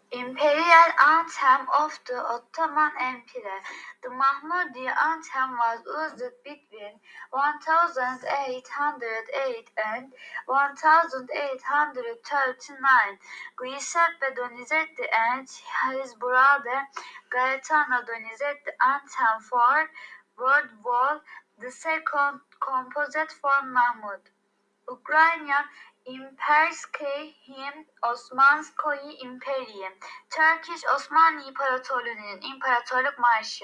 Imperial anthem of the Ottoman Empire. The Mahmudi anthem was used between 1808 and 1839. Giuseppe Donizetti and his brother Gaetano Donizetti anthem for World War II composed for Mahmud. Ukrainian İmperski Hymn Osmanskoye İmperiye. Turkish Osmanlı İmparatorluğu'nun İmparatorluk Marşı.